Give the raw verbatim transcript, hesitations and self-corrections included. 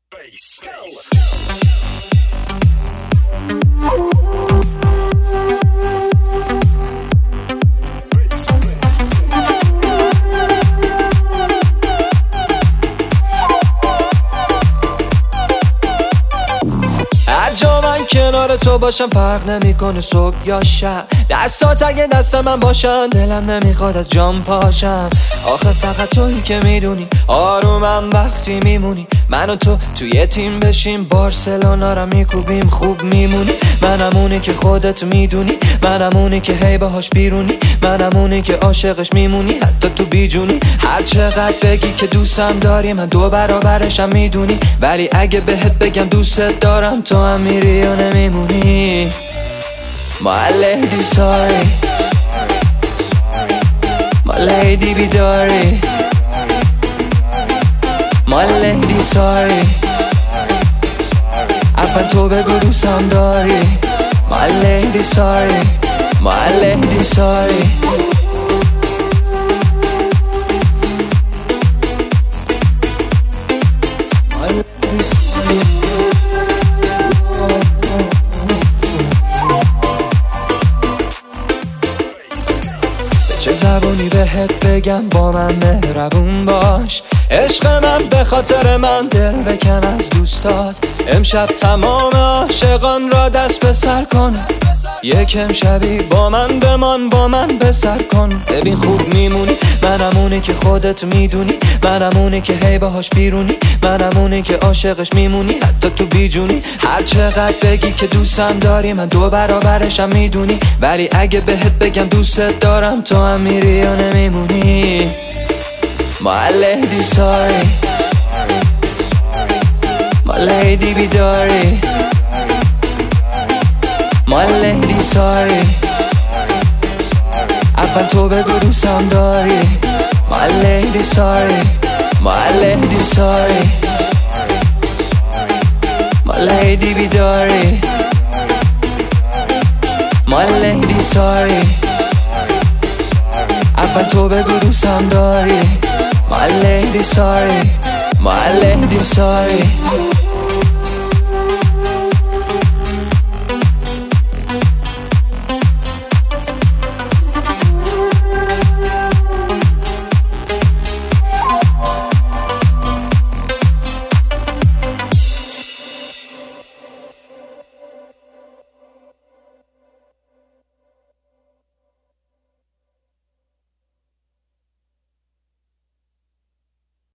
کنار تو باشم فرق نمیکنه صبح یا شب، دستات اگه دست من باشن دلم نمیخواد از جام پاشم. آخه فقط تویی که میدونی آرومم وقتی میمونی، من و تو توی تیم بشیم بارسلونا را میکوبیم خوب میمونی. منم اونی که خودت میدونی، منم اونی که هی باهاش بیرونی، منم اونی که عاشقش میمونی حتی تو بیجونی. هر چقدر بگی که دوستم داری من دو برابرشم میدونی، ولی اگه بهت بگم دوستت دارم تو هم میری و نمیمونی. My lady sorry My lady بیداری My lady sorry اول تو بگو دوستم داری. My lady sorry My lady sorry My lady sorry چه زبونی بهت بگم با من مهربون باش، عشق من به خاطر من دل بکن از دوستات. امشب تمام عاشقان را دست به سر کن، یکم شبی با من بمان با من به سر کن. ببین خوب میمونی، منم اونی که خودت میدونی، منم اونی که هی باهاش بیرونی، منم اونی که عاشقش میمونی حتی تو بیجونی. هر چقدر بگی که دوستم داری من دو برابرشم میدونی، ولی اگه بهت بگم دوستت دارم تو هم میری و نمیمونی. My lady sorry My lady بیداری My lady sorry اول تو بگو دوستم داری. My lady sorry My lady sorry My lady بیداری My lady sorry اول تو بگو دوستم داری. My lady sorry My lady sorry